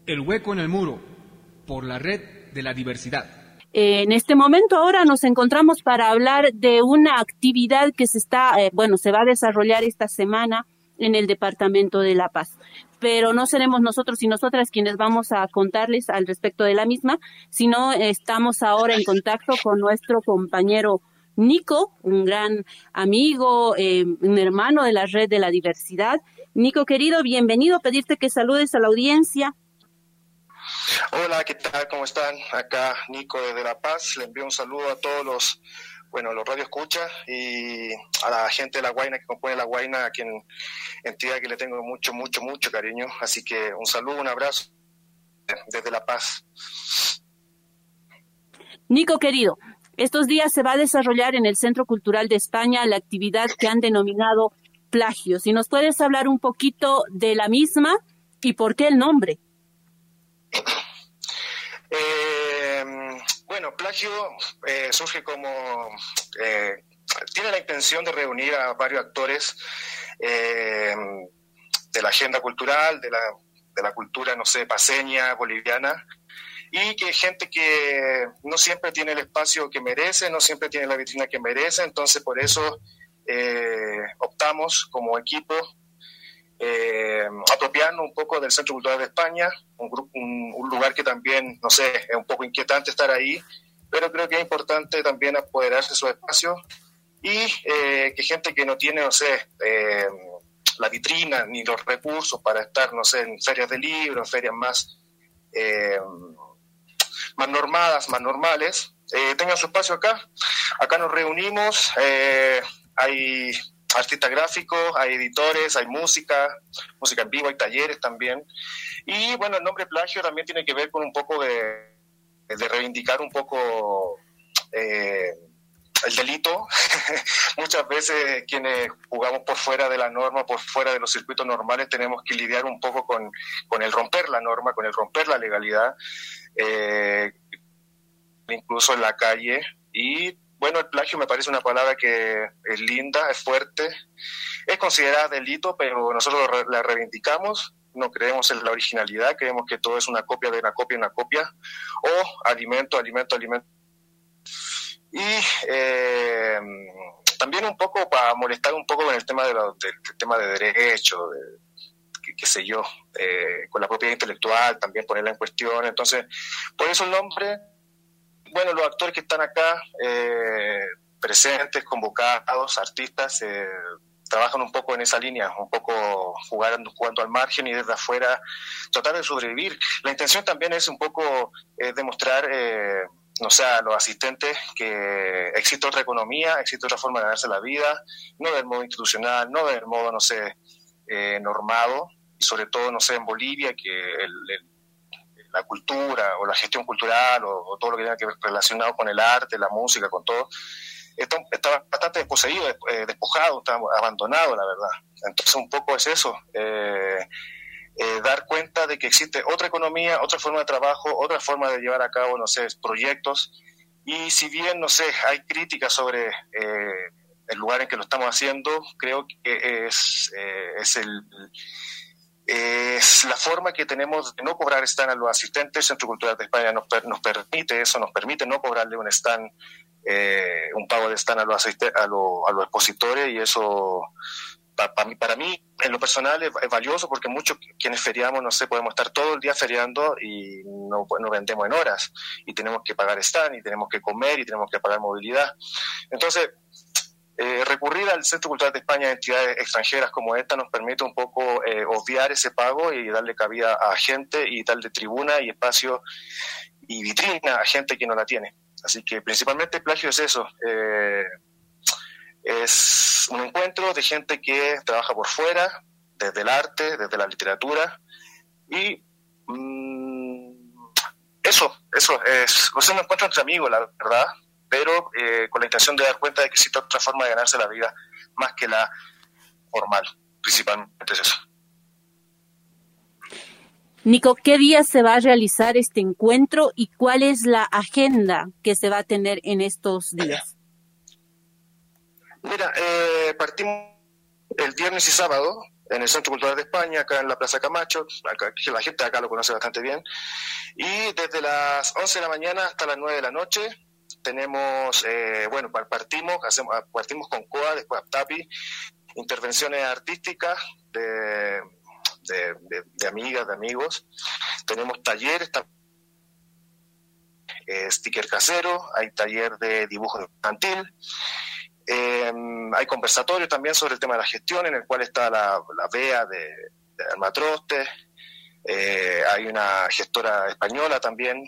El hueco en el muro, por la red de la diversidad. En este momento ahora nos encontramos para hablar de una actividad que se va a desarrollar esta semana en el Departamento de La Paz. Pero no seremos nosotros y nosotras quienes vamos a contarles al respecto de la misma, sino estamos ahora en contacto con nuestro compañero Nico, un gran amigo, un hermano de la red de la diversidad. Nico, querido, bienvenido, pedirte que saludes a la audiencia. Hola, ¿qué tal? ¿Cómo están? Acá Nico desde La Paz. Le envío un saludo a todos los radioescuchas y a la gente de La Guaina que compone La Guaina, a quien entidad que le tengo mucho cariño. Así que un saludo, un abrazo desde La Paz. Nico, querido, estos días se va a desarrollar en el Centro Cultural de España la actividad que han denominado Plagio. Si nos puedes hablar un poquito de la misma y por qué el nombre. Plagio surge como tiene la intención de reunir a varios actores de la agenda cultural, de la cultura, paceña, boliviana, y que gente que no siempre tiene el espacio que merece, no siempre tiene la vitrina que merece. Entonces por eso optamos como equipo apropiarnos un poco del Centro Cultural de España, un lugar que también, es un poco inquietante estar ahí, pero creo que es importante también apoderarse de su espacio y que gente que no tiene, la vitrina ni los recursos para estar, en ferias de libros, en ferias más normadas, más normales, tengan su espacio acá. Acá nos reunimos, hay artistas gráficos, hay editores, hay música en vivo, hay talleres también. Y bueno, el nombre Plagio también tiene que ver con un poco de reivindicar un poco el delito. Muchas veces quienes jugamos por fuera de la norma, por fuera de los circuitos normales, tenemos que lidiar un poco con el romper la norma, con el romper la legalidad, incluso en la calle. Y bueno, el plagio me parece una palabra que es linda, es fuerte, es considerada delito, pero nosotros la reivindicamos, no creemos en la originalidad, creemos que todo es una copia de una copia de una copia, o alimento. Y también un poco para molestar un poco con el tema del tema de derecho, qué sé yo, con la propiedad intelectual, también ponerla en cuestión. Entonces, por eso el nombre. Bueno, los actores que están acá, presentes, convocados, artistas, trabajan un poco en esa línea, un poco jugando al margen y desde afuera tratar de sobrevivir. La intención también es un poco demostrar, a los asistentes que existe otra economía, existe otra forma de ganarse la vida, no del modo institucional, no del modo, normado, y sobre todo, en Bolivia, que la cultura o la gestión cultural o todo lo que tenga que ver relacionado con el arte, la música, con todo, está bastante desposeído, despojado, está abandonado, la verdad. Entonces un poco es eso, dar cuenta de que existe otra economía, otra forma de trabajo, otra forma de llevar a cabo, proyectos. Y si bien, hay críticas sobre el lugar en que lo estamos haciendo, creo que es la forma que tenemos de no cobrar stand a los asistentes. El Centro Cultural de España nos permite no cobrarle un stand, un pago de stand a los expositores, y eso para mí en lo personal es valioso, porque muchos quienes feriamos, podemos estar todo el día feriando y no vendemos en horas, y tenemos que pagar stand, y tenemos que comer, y tenemos que pagar movilidad. Entonces, recurrir al Centro Cultural de España a entidades extranjeras como esta nos permite un poco obviar ese pago y darle cabida a gente, y darle tribuna y espacio y vitrina a gente que no la tiene. Así que principalmente el plagio es eso, es un encuentro de gente que trabaja por fuera, desde el arte, desde la literatura, y eso es un encuentro entre amigos, la verdad, pero con la intención de dar cuenta de que existe otra forma de ganarse la vida más que la formal. Principalmente es eso. Nico, ¿qué día se va a realizar este encuentro y cuál es la agenda que se va a tener en estos días? Mira, partimos el viernes y sábado. en el Centro Cultural de España, acá en la Plaza Camacho, acá, que la gente acá lo conoce bastante bien, y desde las 11 de la mañana hasta las 9 de la noche tenemos, partimos con COA, después APTAPI, intervenciones artísticas de amigas, de amigos, tenemos talleres, sticker casero, hay taller de dibujo infantil, hay conversatorio también sobre el tema de la gestión, en el cual está la Bea de Almatroste, hay una gestora española también,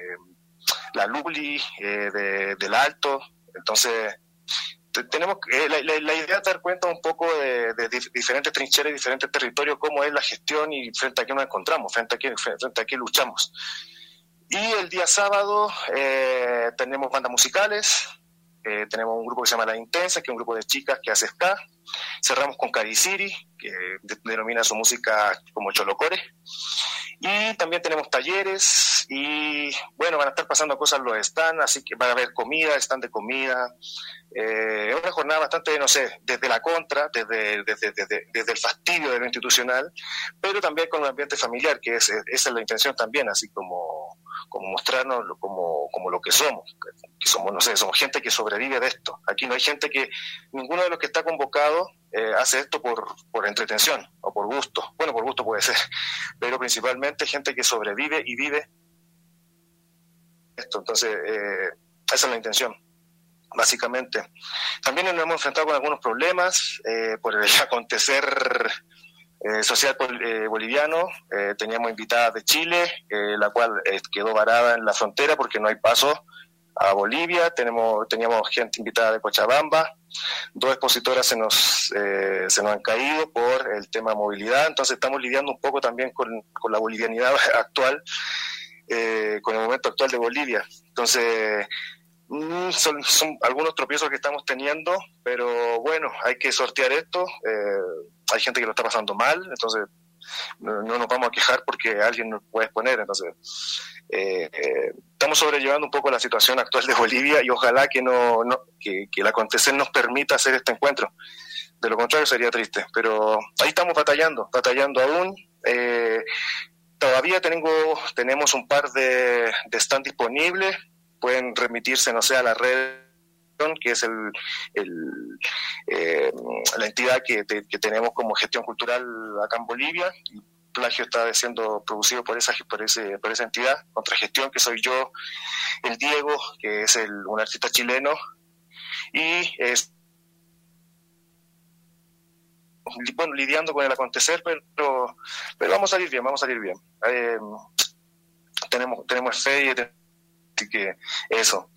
la Luli del Alto. Entonces tenemos la idea es dar cuenta un poco de diferentes trincheras y diferentes territorios, cómo es la gestión y frente a qué nos encontramos, frente a qué luchamos. Y el día sábado tenemos bandas musicales, tenemos un grupo que se llama La Intensa, que es un grupo de chicas que hace ska. Cerramos con Cariciri, que denomina su música como Cholocore. Y también tenemos talleres y, bueno, van a estar pasando cosas los stands, así que van a haber comida, stand de comida. Es una jornada bastante, no sé, desde la contra, desde el fastidio de lo institucional, pero también con un ambiente familiar, que esa es la intención también, así como mostrarnos como lo que somos, no sé, somos gente que sobrevive de esto. Aquí no hay gente ninguno de los que está convocado hace esto por entretención o por gusto. Bueno, por gusto puede ser, pero principalmente gente que sobrevive y vive esto. Entonces, esa es la intención, básicamente. También nos hemos enfrentado con algunos problemas por el acontecer social boliviano. Teníamos invitada de Chile, la cual quedó varada en la frontera porque no hay paso a Bolivia. Teníamos gente invitada de Cochabamba. 2 expositoras se nos han caído por el tema de movilidad. Entonces estamos lidiando un poco también con la bolivianidad actual, con el momento actual de Bolivia. Entonces son algunos tropiezos que estamos teniendo, pero bueno, hay que sortear esto. Hay gente que lo está pasando mal, entonces no nos vamos a quejar porque alguien nos puede exponer. Entonces estamos sobrellevando un poco la situación actual de Bolivia y ojalá que el acontecer nos permita hacer este encuentro. De lo contrario sería triste, pero ahí estamos batallando aún. Todavía tenemos un par de stand disponibles. Pueden remitirse, no sé, a la red, que es la entidad que tenemos como gestión cultural acá en Bolivia. El plagio está siendo producido por esa entidad, Contragestión, que soy yo, el Diego, que es un artista chileno, y lidiando con el acontecer, pero vamos a salir bien. Tenemos fe y así que eso.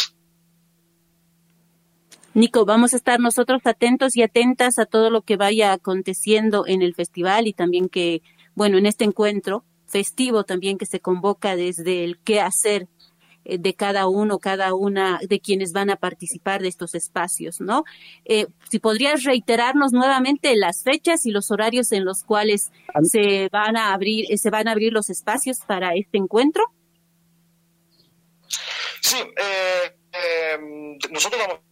Nico, vamos a estar nosotros atentos y atentas a todo lo que vaya aconteciendo en el festival y también en este encuentro festivo también que se convoca desde el qué hacer de cada una de quienes van a participar de estos espacios, ¿no? Si podrías reiterarnos nuevamente las fechas y los horarios en los cuales se van a abrir los espacios para este encuentro. Sí, nosotros vamos.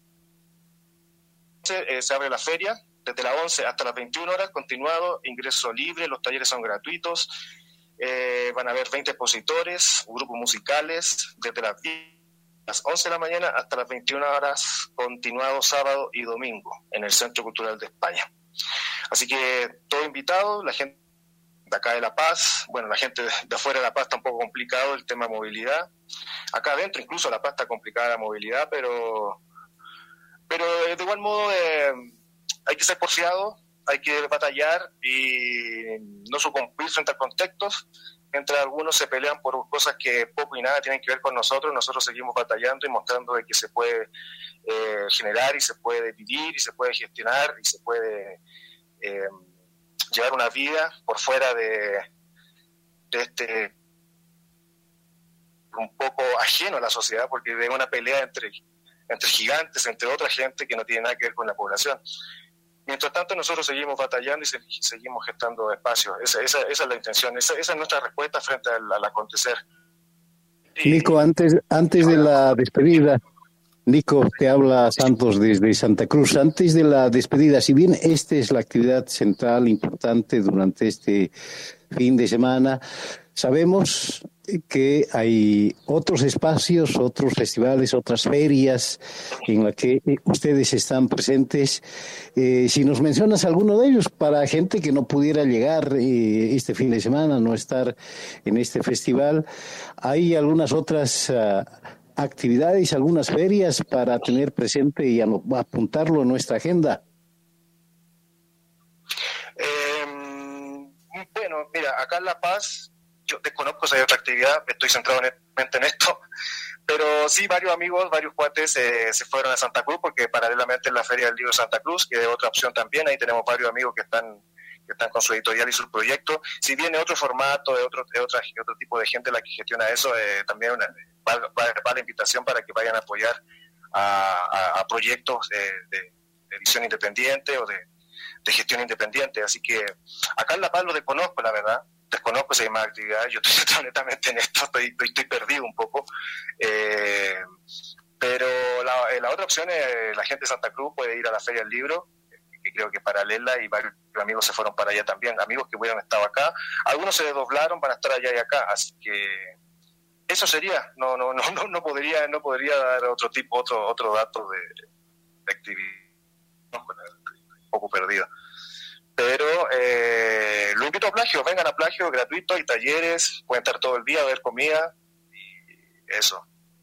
Se abre la feria desde las 11 hasta las 21 horas, continuado, ingreso libre, los talleres son gratuitos, van a haber 20 expositores, grupos musicales, desde las 11 de la mañana hasta las 21 horas, continuado sábado y domingo, en el Centro Cultural de España. Así que todo invitado, la gente de acá de La Paz, la gente de afuera de La Paz está un poco complicado el tema de movilidad, acá adentro incluso La Paz está complicada la movilidad, pero de igual modo hay que ser porfiado, hay que batallar y no sucumbir frente a contextos. Mientras algunos se pelean por cosas que poco y nada tienen que ver con nosotros seguimos batallando y mostrando de que se puede generar y se puede vivir y se puede gestionar y se puede llevar una vida por fuera de este un poco ajeno a la sociedad, porque es una pelea entre gigantes, entre otra gente que no tiene nada que ver con la población. Mientras tanto, nosotros seguimos batallando y seguimos gestando espacios. Esa es la intención, esa es nuestra respuesta frente al acontecer. Nico, antes de la despedida, Nico, te habla Santos desde Santa Cruz. Antes de la despedida, si bien esta es la actividad central importante durante este fin de semana, sabemos que hay otros espacios, otros festivales, otras ferias en las que ustedes están presentes. Si nos mencionas alguno de ellos para gente que no pudiera llegar este fin de semana, no estar en este festival, ¿hay algunas otras actividades, algunas ferias para tener presente y apuntarlo en nuestra agenda? Bueno, mira, acá en La Paz, yo desconozco si hay otra actividad, estoy centrado netamente en esto, pero sí, varios amigos, varios cuates se fueron a Santa Cruz, porque paralelamente en la Feria del Libro de Santa Cruz, que es otra opción también, ahí tenemos varios amigos que están con su editorial y su proyecto. Si viene otro formato, de otro tipo de gente la que gestiona eso, también va la invitación para que vayan a apoyar a proyectos de edición independiente o de gestión independiente. Así que acá en La Paz lo desconozco, la verdad. Desconozco si hay más actividades. Yo estoy netamente en esto, estoy perdido un poco. Pero la otra opción es la gente de Santa Cruz puede ir a la Feria del Libro, que creo que es paralela, y varios amigos se fueron para allá también, amigos que hubieran estado acá. Algunos se desdoblaron para estar allá y acá, así que eso sería. No podría dar otro dato de actividad, un poco perdido. Pero lo invito a Plagio, vengan a Plagio, gratuito, hay talleres, pueden estar todo el día a ver comida, y eso.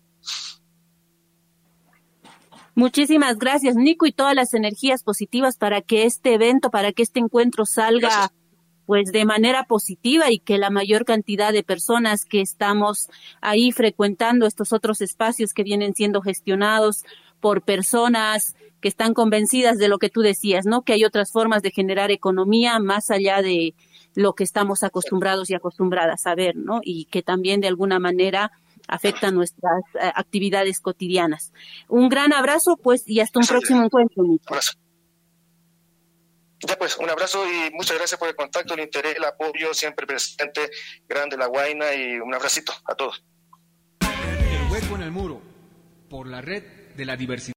Muchísimas gracias, Nico, y todas las energías positivas para que este evento, para que este encuentro salga gracias, pues de manera positiva, y que la mayor cantidad de personas que estamos ahí frecuentando estos otros espacios que vienen siendo gestionados por personas que están convencidas de lo que tú decías, ¿no? Que hay otras formas de generar economía más allá de lo que estamos acostumbrados y acostumbradas a ver, ¿no? Y que también de alguna manera afectan nuestras actividades cotidianas. Un gran abrazo, pues, y hasta un próximo encuentro, Nico. Un abrazo. Ya pues, un abrazo y muchas gracias por el contacto, el interés, el apoyo, siempre presente, grande La Guaina, y un abracito a todos. El hueco en el muro, por la red de la diversidad.